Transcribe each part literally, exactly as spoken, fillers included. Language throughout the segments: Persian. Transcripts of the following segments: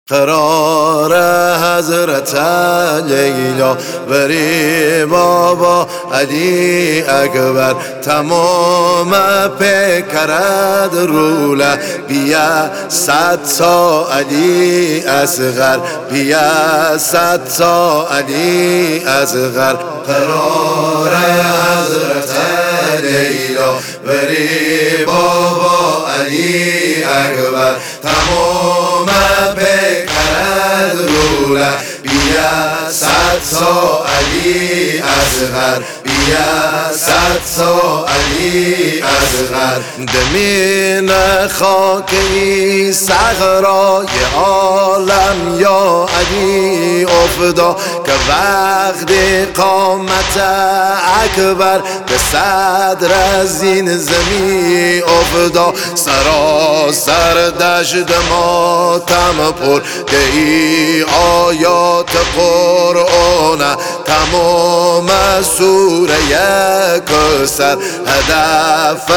قرار حضرت لیلا بری بابا علی اکبر تمام پیکرد روله بیا صد تا علی اصغر بیا صد تا علی اصغر قرار حضرت لیلا بری بابا علی اکبر تمام پیکرد روله بیا صد تا علی اصغر بیا صد تا علی اصغر دمین خاکی صغرای عالم یا علی افدا که وقت قامت اکبر به صدر از این زمین افدا سراسر دشت ماتم پر ای آیات قرآن تمام سوره کوثر هدف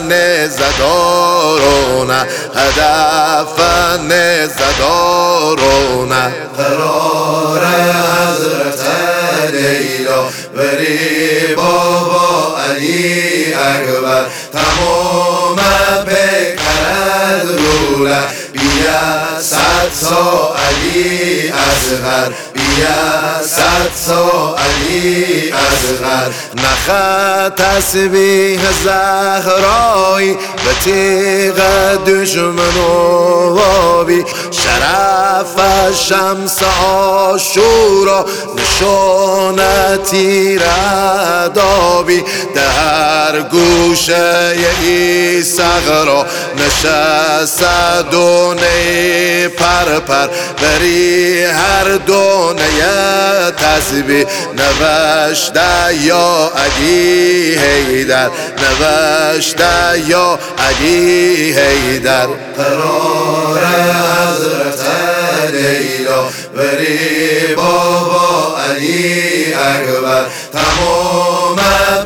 نزدارونه هدف نزدارونه قرار حضرت لیلا بری بابا علی اکبر تمام پیکرد روله بیا صد تا علی اصغر بیا صد تا علی اصغر نخ تسبیح زهرایی به تیغ دشمن و وابی شرف شمس عاشورا نشان تیر ادابی در گوشه ای صغرا نشست دونه پر پر بری هر دونه تسبیح نوشته یا علی حیدر نوشته یا علی حیدر قرار حضرت لیلا بری بابا علی اکبر تمام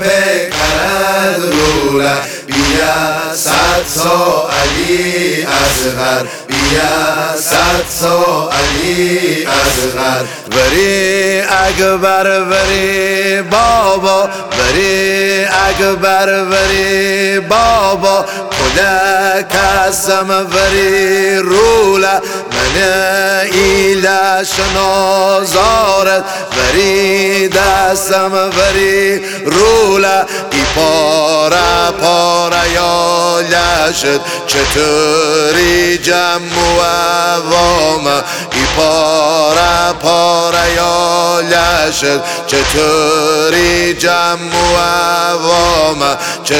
پیکرد روله بیا صد تا علی اصغر بیا صد تا علی اصغر بری اکبر بری بابا بری اکبر بری بابا خدا قسم بری روله من ایله شنازارت بری دستم بری روله ای پاره پاره یا لشت چطوری جمع و عوام ای پاره پاره یا لشت چطوری جمع و عوام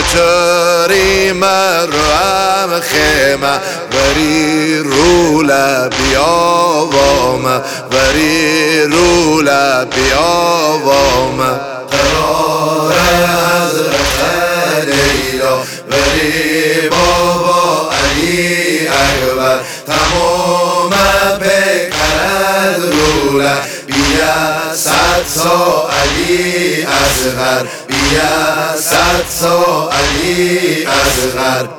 چطوری مروم خیمه بری روله بیاوام بری روله بیاوام قرار حضرت لیلا بری بابا علی اکبر تمام پیکرد روله بیا صد تا علی اصغر بیا صد تا علی اصغر